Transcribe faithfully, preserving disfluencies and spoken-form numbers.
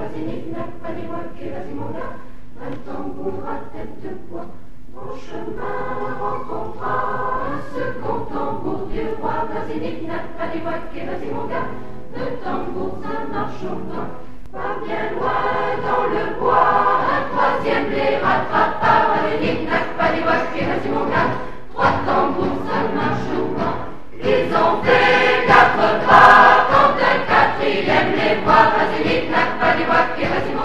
vas-y, knick-knack, paddywhack, et vas-y, mon gars, un tambour à tête de bois. Mon chemin rencontra un second tambour du roi. Vas-y, knick-knack, paddywhack, et vas-y, mon gars, deux tambours, ça marche au pas. Pas bien loin dans le bois, un troisième les rattrapa. Vas-y, knick-knack, paddywhack, et vas-y, mon gars, trois tambours, ça marche au pas. Ils ont fait quatre pas quand un quatrième les voit. Vas-y, knick-knack, paddywhack, et vas-y,